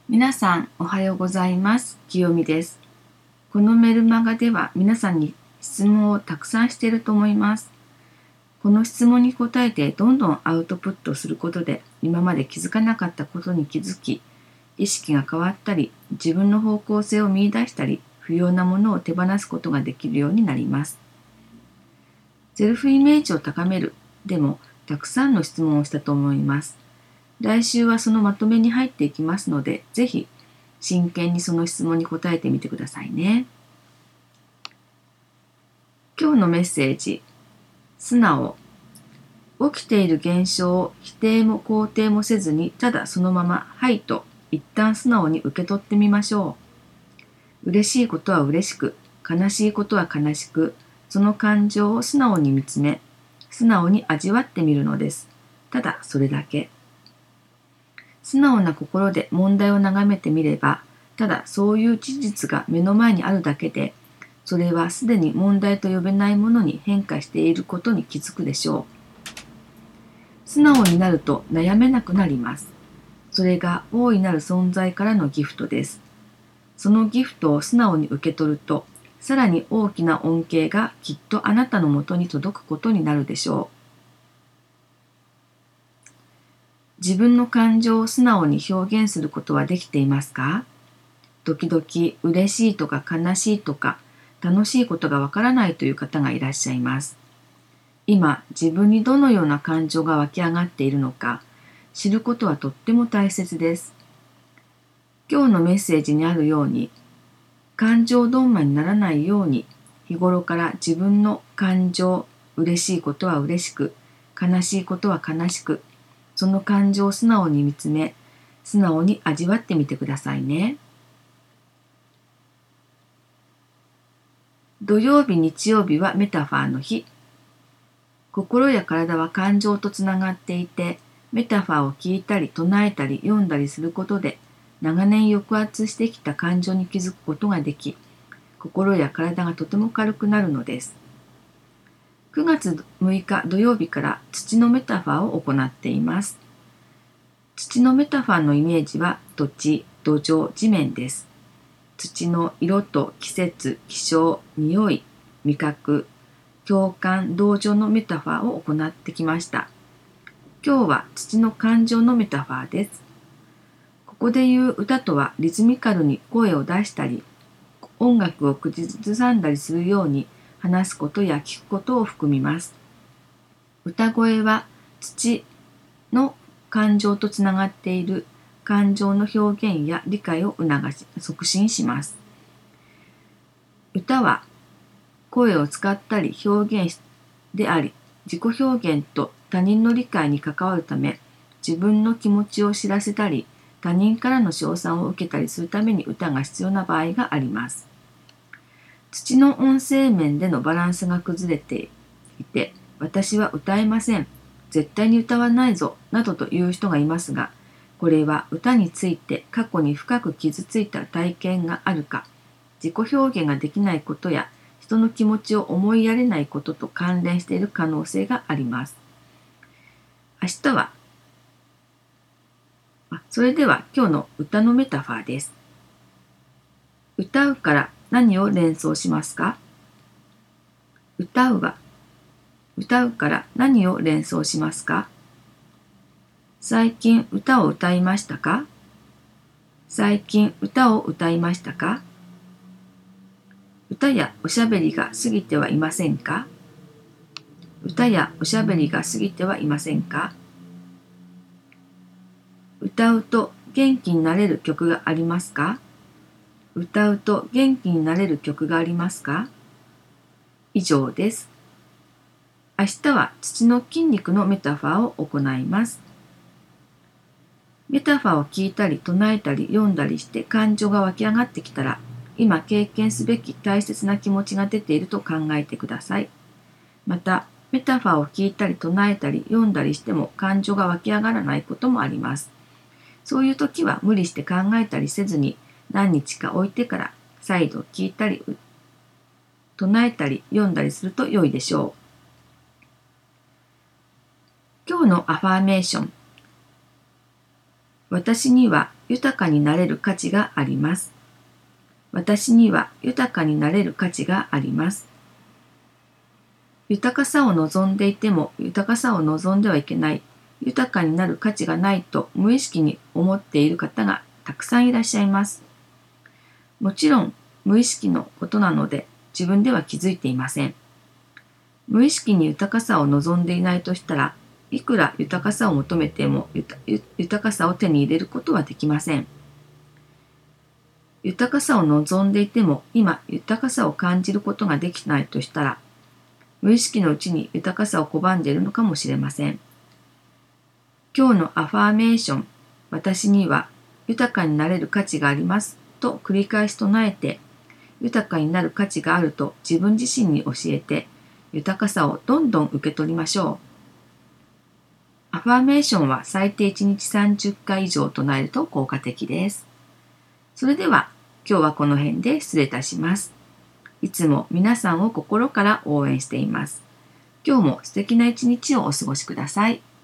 皆さんおはようございます。きよみです。このメルマガでは皆さんに質問をたくさんしていると思います。この質問に答えてどんどんアウトプットすることで今まで気づかなかったことに気づき、意識が変わったり、自分の方向性を見出したり、不要なものを手放すことができるようになります。セルフイメージを高めるでもたくさんの質問をしたと思います。来週はそのまとめに入っていきますので、ぜひ真剣にその質問に答えてみてくださいね。今日のメッセージ、素直。起きている現象を否定も肯定もせずに、ただそのまま、はいと一旦素直に受け取ってみましょう。嬉しいことは嬉しく、悲しいことは悲しく、その感情を素直に見つめ、素直に味わってみるのです。ただそれだけ。素直な心で問題を眺めてみれば、ただそういう事実が目の前にあるだけで、それはすでに問題と呼べないものに変化していることに気づくでしょう。素直になると悩めなくなります。それが大いなる存在からのギフトです。そのギフトを素直に受け取ると、さらに大きな恩恵がきっとあなたのもとに届くことになるでしょう。自分の感情を素直に表現することはできていますか？時々嬉しいとか悲しいとか楽しいことがわからないという方がいらっしゃいます。今自分にどのような感情が湧き上がっているのか知ることはとっても大切です。今日のメッセージにあるように感情どんまにならないように日頃から自分の感情、嬉しいことは嬉しく、悲しいことは悲しく、その感情を素直に見つめ、素直に味わってみてくださいね。土曜日、日曜日はメタファーの日。心や体は感情とつながっていて、メタファーを聞いたり唱えたり読んだりすることで、長年抑圧してきた感情に気づくことができ、心や体がとても軽くなるのです。9月6日土曜日から土のメタファーを行っています。土のメタファーのイメージは土地、土壌、地面です。土の色と季節、気象、匂い、味覚、共感、同情のメタファーを行ってきました。今日は土の感情のメタファーです。ここで言う歌とはリズミカルに声を出したり、音楽を口ずさんだりするように話すことや聞くことを含みます。歌声は土の感情とつながっている感情の表現や理解を促進します。歌は声を使ったり表現であり、自己表現と他人の理解に関わるため、自分の気持ちを知らせたり、他人からの称賛を受けたりするために歌が必要な場合があります。土の音声面でのバランスが崩れていて、私は歌えません、絶対に歌わないぞ、などという人がいますが、これは歌について過去に深く傷ついた体験があるか、自己表現ができないことや人の気持ちを思いやれないことと関連している可能性があります。明日は、それでは今日の歌のメタファーです。歌うから何を連想しますか？歌うから何を連想しますか？最近歌を歌いましたか？最近歌を歌いましたか？歌やおしゃべりが過ぎてはいませんか？歌やおしゃべりが過ぎてはいませんか？歌うと元気になれる曲がありますか？歌うと元気になれる曲がありますか？以上です。明日は土の筋肉のメタファーを行います。メタファーを聞いたり唱えたり読んだりして感情が湧き上がってきたら、今経験すべき大切な気持ちが出ていると考えてください。また、メタファーを聞いたり唱えたり読んだりしても感情が湧き上がらないこともあります。そういう時は無理して考えたりせずに何日か置いてから再度聞いたり唱えたり読んだりすると良いでしょう。今日のアファーメーション。私には豊かになれる価値があります。私には豊かになれる価値があります。豊かさを望んでいても豊かさを望んではいけない、豊かになる価値がないと無意識に思っている方がたくさんいらっしゃいます。もちろん無意識のことなので自分では気づいていません。無意識に豊かさを望んでいないとしたら、いくら豊かさを求めても豊かさを手に入れることはできません。豊かさを望んでいても今豊かさを感じることができないとしたら、無意識のうちに豊かさを拒んでいるのかもしれません。今日のアファーメーション、私には豊かになれる価値がありますと繰り返し唱えて、豊かになる価値があると自分自身に教えて、豊かさをどんどん受け取りましょう。アファーメーションは最低1日30回以上唱えると効果的です。それでは今日はこの辺で失礼いたします。いつも皆さんを心から応援しています。今日も素敵な一日をお過ごしください。